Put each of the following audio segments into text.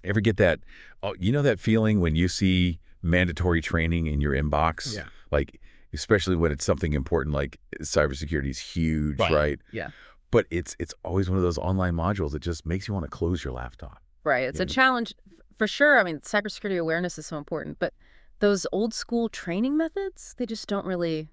Ever get that, oh, you know that feeling when you see mandatory training in your inbox? Yeah. Like, especially when it's something important like cybersecurity is huge, right? Yeah. But it's always one of those online modules that just makes you want to close your laptop. Right. It's a challenge for sure. I mean, cybersecurity awareness is so important, but those old school training methods, they just don't really,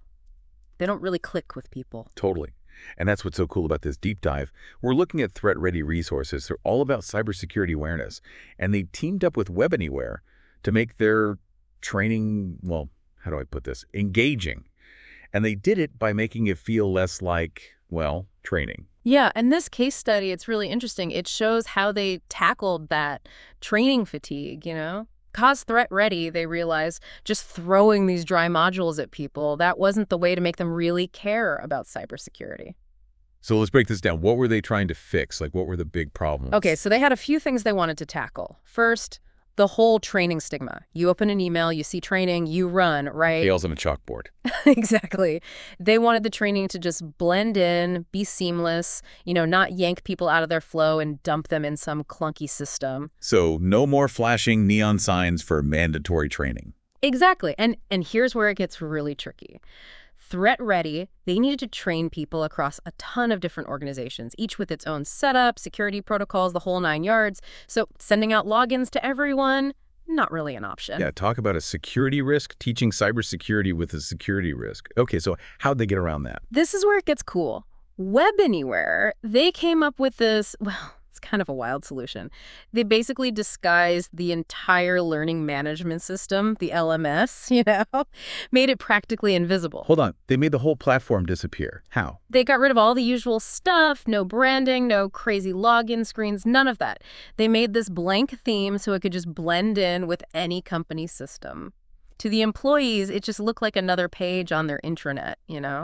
they don't really click with people. Totally. And that's what's so cool about this deep dive. We're looking at threat-ready resources. They're all about cybersecurity awareness. And they teamed up with Web Anywhere to make their training, well, how do I put this, engaging. And they did it by making it feel less like, well, training. Yeah, and this case study, it's really interesting. It shows how they tackled that training fatigue, Cause threat ready, they realized just throwing these dry modules at people, that wasn't the way to make them really care about cybersecurity. So let's break this down. What were they trying to fix? Like, what were the big problems? Okay, so they had a few things they wanted to tackle. First, the whole training stigma. You open an email, you see training, you run, right? Tails on a chalkboard. Exactly. They wanted the training to just blend in, be seamless, not yank people out of their flow and dump them in some clunky system. So no more flashing neon signs for mandatory training. Exactly. And here's where it gets really tricky. Threat ready, they needed to train people across a ton of different organizations, each with its own setup, security protocols, the whole 9 yards. So sending out logins to everyone, not really an option. Yeah, talk about a security risk, teaching cybersecurity with a security risk. Okay, so how'd they get around that? This is where it gets cool. Web Anywhere, they came up with this, well, it's kind of a wild solution. They basically disguised the entire learning management system, the LMS, made it practically invisible. Hold on. They made the whole platform disappear. How? They got rid of all the usual stuff, no branding, no crazy login screens, none of that. They made this blank theme so it could just blend in with any company system. To the employees, it just looked like another page on their intranet,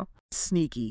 Sneaky.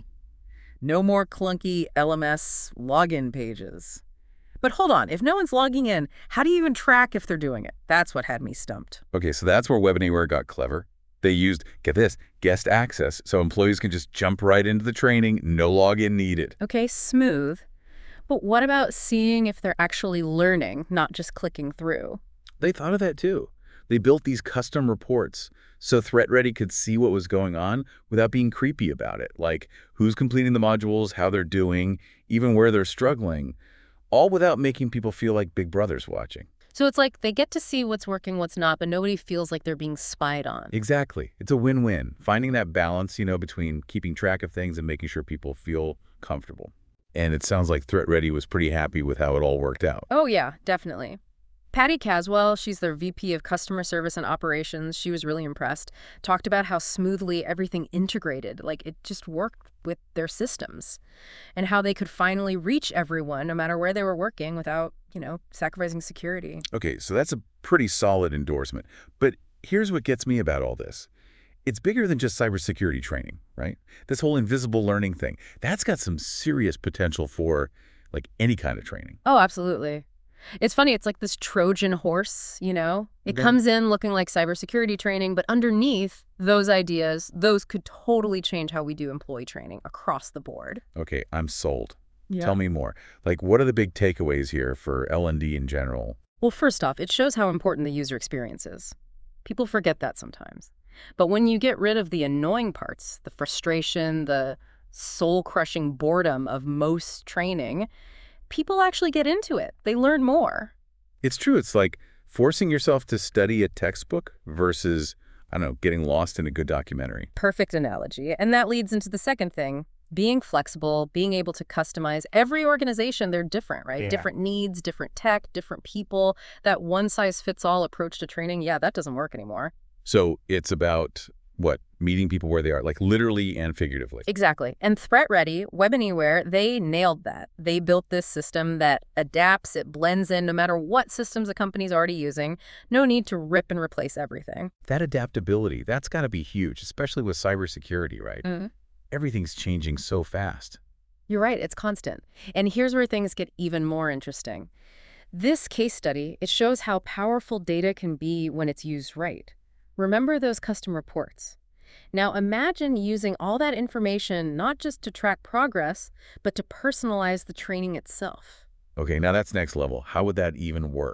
No more clunky LMS login pages. But hold on, if no one's logging in, how do you even track if they're doing it? That's what had me stumped. Okay, so that's where Web Anywhere got clever. They used, get this, guest access, so employees can just jump right into the training, no login needed. Okay, smooth. But what about seeing if they're actually learning, not just clicking through? They thought of that too. They built these custom reports so ThreatReady could see what was going on without being creepy about it, like who's completing the modules, how they're doing, even where they're struggling, all without making people feel like Big Brother's watching. So it's like they get to see what's working, what's not, but nobody feels like they're being spied on. Exactly. It's a win-win, finding that balance, between keeping track of things and making sure people feel comfortable. And it sounds like ThreatReady was pretty happy with how it all worked out. Oh, yeah, definitely. Patty Caswell, she's their VP of Customer Service and Operations. She was really impressed. Talked about how smoothly everything integrated, like it just worked with their systems, and how they could finally reach everyone no matter where they were working without, sacrificing security. Okay, so that's a pretty solid endorsement. But here's what gets me about all this. It's bigger than just cybersecurity training, right? This whole invisible learning thing, that's got some serious potential for like any kind of training. Oh, absolutely. It's funny, it's like this Trojan horse, It Okay. comes in looking like cybersecurity training, but underneath those ideas, those could totally change how we do employee training across the board. Okay, I'm sold. Yeah. Tell me more. Like, what are the big takeaways here for L&D in general? Well, first off, it shows how important the user experience is. People forget that sometimes. But when you get rid of the annoying parts, the frustration, the soul-crushing boredom of most training, people actually get into it. They learn more. It's true. It's like forcing yourself to study a textbook versus, I don't know, getting lost in a good documentary. Perfect analogy. And that leads into the second thing, being flexible, being able to customize. Every organization, they're different, right? Yeah. Different needs, different tech, different people. That one-size-fits-all approach to training, yeah, that doesn't work anymore. So it's about, what, meeting people where they are, like literally and figuratively. Exactly. And ThreatReady, Web Anywhere, they nailed that. They built this system that adapts, it blends in no matter what systems a company's already using. No need to rip and replace everything. That adaptability, that's got to be huge, especially with cybersecurity, right? Mm-hmm. Everything's changing so fast. You're right, it's constant. And here's where things get even more interesting. This case study, it shows how powerful data can be when it's used right. Remember those custom reports. Now imagine using all that information not just to track progress, but to personalize the training itself. Okay, now that's next level. How would that even work?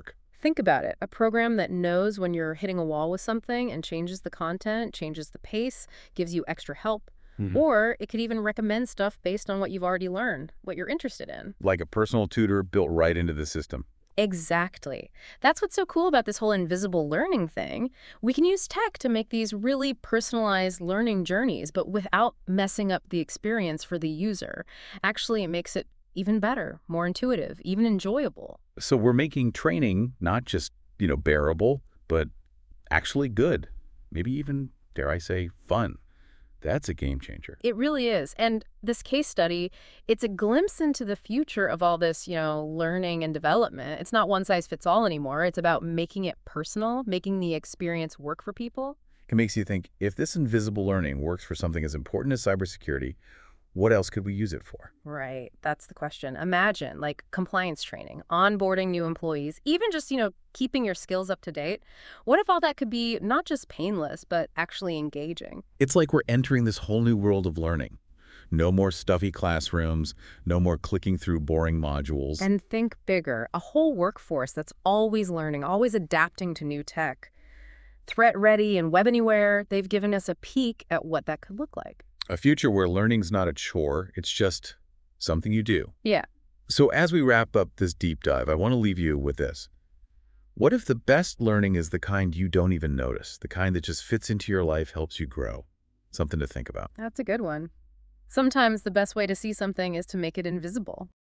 Think about it. A program that knows when you're hitting a wall with something and changes the content, changes the pace, gives you extra help. Or it could even recommend stuff based on what you've already learned, what you're interested in. Like a personal tutor built right into the system. Exactly. That's what's so cool about this whole invisible learning thing. We can use tech to make these really personalized learning journeys, but without messing up the experience for the user. Actually, it makes it even better, more intuitive, even enjoyable. So we're making training not just, bearable, but actually good. Maybe even, dare I say, fun. That's a game changer. It really is. And this case study, it's a glimpse into the future of all this, learning and development. It's not one size fits all anymore. It's about making it personal, making the experience work for people. It makes you think, if this invisible learning works for something as important as cybersecurity, what else could we use it for? Right. That's the question. Imagine like compliance training, onboarding new employees, even just, keeping your skills up to date. What if all that could be not just painless, but actually engaging? It's like we're entering this whole new world of learning. No more stuffy classrooms, no more clicking through boring modules. And think bigger, a whole workforce that's always learning, always adapting to new tech. Threat Ready and Web Anywhere, they've given us a peek at what that could look like. A future where learning's not a chore, it's just something you do. Yeah. So as we wrap up this deep dive, I want to leave you with this. What if the best learning is the kind you don't even notice, the kind that just fits into your life, helps you grow? Something to think about. That's a good one. Sometimes the best way to see something is to make it invisible.